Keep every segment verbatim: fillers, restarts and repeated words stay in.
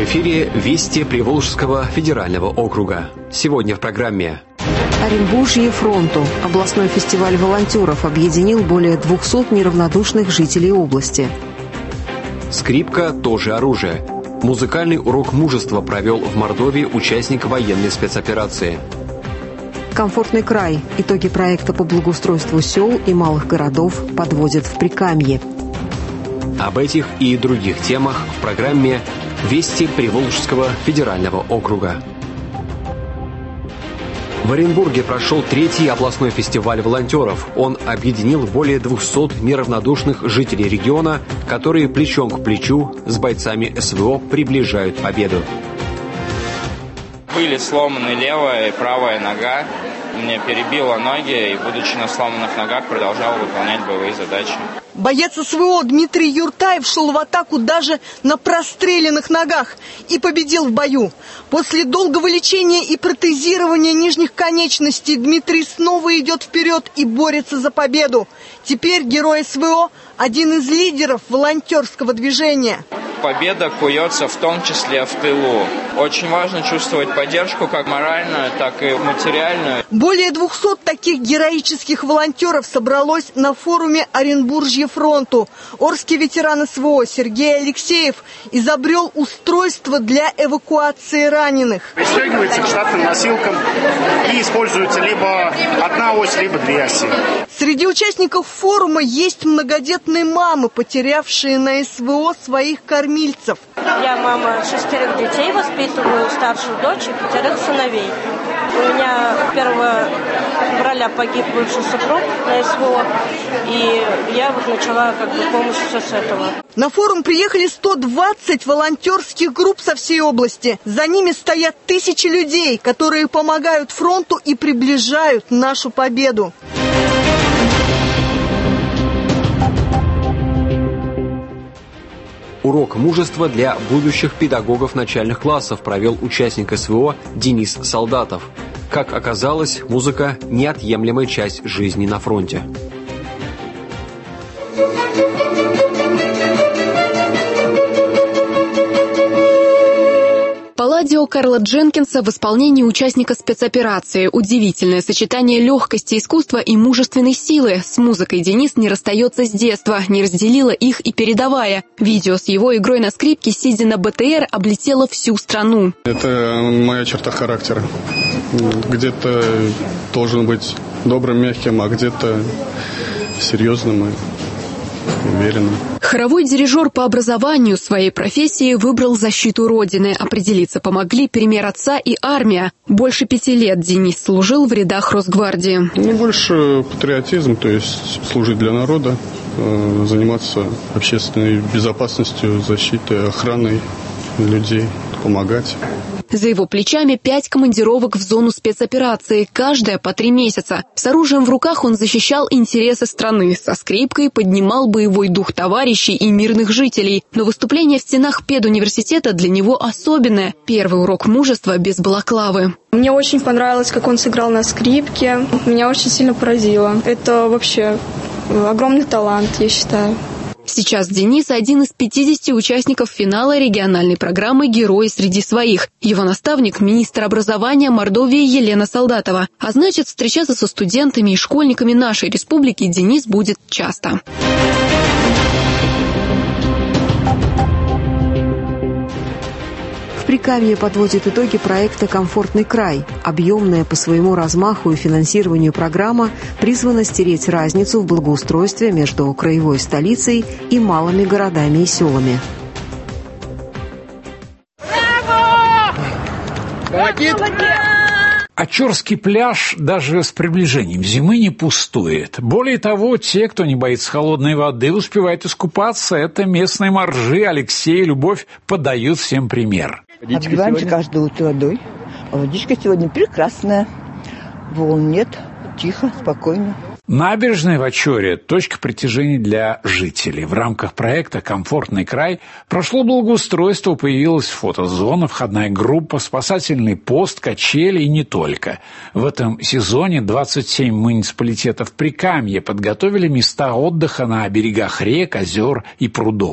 эфире «Вести Приволжского федерального округа». Сегодня в программе. Оренбуржье фронту. Областной фестиваль волонтеров объединил более двухсот неравнодушных жителей области. Скрипка тоже оружие. Музыкальный урок мужества провел в Мордовии участник военной спецоперации. Комфортный край. Итоги проекта по благоустройству сел и малых городов подводят в Прикамье. Об этих и других темах в программе «Вести Приволжского федерального округа». В Оренбурге прошел третий областной фестиваль волонтеров. Он объединил более двухсот неравнодушных жителей региона, которые плечом к плечу с бойцами СВО приближают победу. Были сломаны левая и правая нога. Мне перебило ноги, и, будучи на сломанных ногах, продолжал выполнять боевые задачи. Боец СВО Дмитрий Юртаев шел в атаку даже на простреленных ногах и победил в бою. После долгого лечения и протезирования нижних конечностей Дмитрий снова идет вперед и борется за победу. Теперь герой СВО – один из лидеров волонтерского движения. Победа куется в том числе в тылу. Очень важно чувствовать поддержку как моральную, так и материальную. Более двухсот таких героических волонтеров собралось на форуме «Оренбуржье фронту». Орский ветеран СВО Сергей Алексеев изобрел устройство для эвакуации раненых. Пристегивается к штатным носилкам и используется либо одна ось, либо две оси. Среди участников форума есть многодетные мамы, потерявшие на СВО своих кормильцев. Я мама шестерых детей, воспитываю старшую дочь и пятерых сыновей. У меня первого февраля погиб бывший супруг на СВО, и я вот начала как бы помощь все с этого. На форум приехали сто двадцать волонтерских групп со всей области. За ними стоят тысячи людей, которые помогают фронту и приближают нашу победу. Урок мужества для будущих педагогов начальных классов провел участник СВО Денис Солдатов. Как оказалось, музыка – неотъемлемая часть жизни на фронте. Палладио Карла Дженкинса в исполнении участника спецоперации. Удивительное сочетание легкости искусства и мужественной силы. С музыкой Денис не расстается с детства, не разделила их и передавая. Видео с его игрой на скрипке, сидя на БТР, облетело всю страну. Это моя черта характера. Где-то должен быть добрым, мягким, а где-то серьезным и уверенным. Хоровой дирижер по образованию своей профессии выбрал защиту Родины. Определиться помогли пример отца и армия. Больше пяти лет Денис служил в рядах Росгвардии. Не больше патриотизм, то есть служить для народа, заниматься общественной безопасностью, защитой, охраной людей, помогать. За его плечами пять командировок в зону спецоперации, каждая по три месяца. С оружием в руках он защищал интересы страны, со скрипкой поднимал боевой дух товарищей и мирных жителей. Но выступление в стенах педуниверситета для него особенное. Первый урок мужества без балаклавы. Мне очень понравилось, как он сыграл на скрипке. Меня очень сильно поразило. Это вообще огромный талант, я считаю. Сейчас Денис – один из пятидесяти участников финала региональной программы «Герои среди своих». Его наставник – министр образования Мордовии Елена Солдатова. А значит, встречаться со студентами и школьниками нашей республики Денис будет часто. В Прикамье подводит итоги проекта «Комфортный край». Объемная по своему размаху и финансированию программа призвана стереть разницу в благоустройстве между краевой столицей и малыми городами и селами. Очерский пляж даже с приближением зимы не пустует. Более того, те, кто не боится холодной воды, успевают искупаться. Это местные моржи Алексей и Любовь подают всем пример. Обливаемся каждое утро водой. А водичка сегодня прекрасная. Волн нет, тихо, спокойно. Набережная в Очоре – точка притяжения для жителей. В рамках проекта «Комфортный край» прошло благоустройство, появилась фотозона, входная группа, спасательный пост, качели и не только. В этом сезоне двадцать семь муниципалитетов Прикамья подготовили места отдыха на берегах рек, озер и прудов.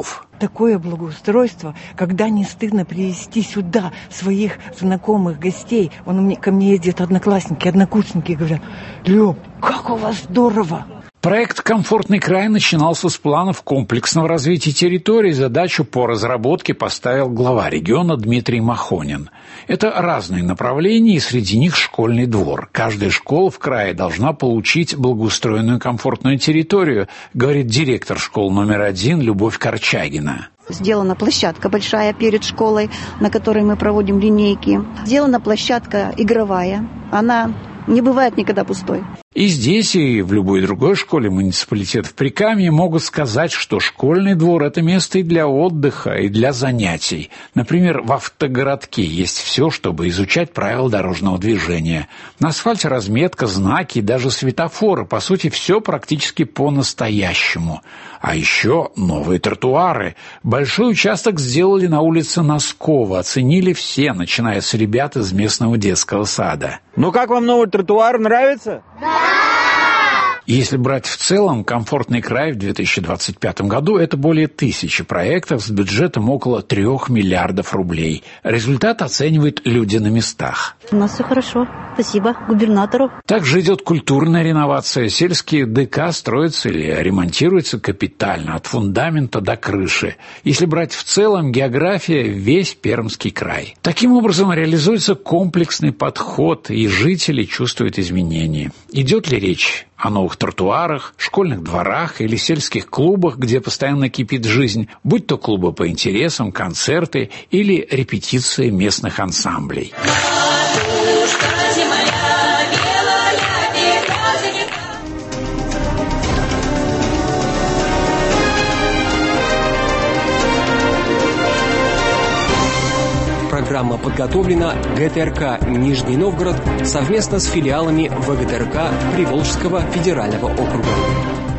такое благоустройство, когда не стыдно привезти сюда своих знакомых гостей. Он у меня, ко мне ездят одноклассники, однокурсники, говорят: Люб, как у вас здорово! Проект «Комфортный край» начинался с планов комплексного развития территории. Задачу по разработке поставил глава региона Дмитрий Махонин. Это разные направления, и среди них школьный двор. Каждая школа в крае должна получить благоустроенную комфортную территорию, говорит директор школы номер один Любовь Корчагина. Сделана площадка большая перед школой, на которой мы проводим линейки. Сделана площадка игровая. Она не бывает никогда пустой. И здесь, и в любой другой школе муниципалитета в Прикамье могут сказать, что школьный двор – это место и для отдыха, и для занятий. Например, в автогородке есть все, чтобы изучать правила дорожного движения. На асфальте разметка, знаки и даже светофоры. По сути, все практически по-настоящему. А еще новые тротуары. Большой участок сделали на улице Носкова. Оценили все, начиная с ребят из местного детского сада. Ну как вам новый тротуар, нравится? Да! Если брать в целом, «Комфортный край» в две тысячи двадцать пятом году – это более тысячи проектов с бюджетом около трех миллиардов рублей. Результат оценивают люди на местах. У нас все хорошо. Спасибо губернатору. Также идет культурная реновация. Сельские ДК строятся или ремонтируются капитально, от фундамента до крыши. Если брать в целом, география – весь Пермский край. Таким образом, реализуется комплексный подход, и жители чувствуют изменения. Идет ли речь о новых тротуарах, школьных дворах или сельских клубах, где постоянно кипит жизнь, будь то клубы по интересам, концерты или репетиции местных ансамблей. Программа подготовлена ГТРК «Нижний Новгород» совместно с филиалами ВГТРК Приволжского федерального округа.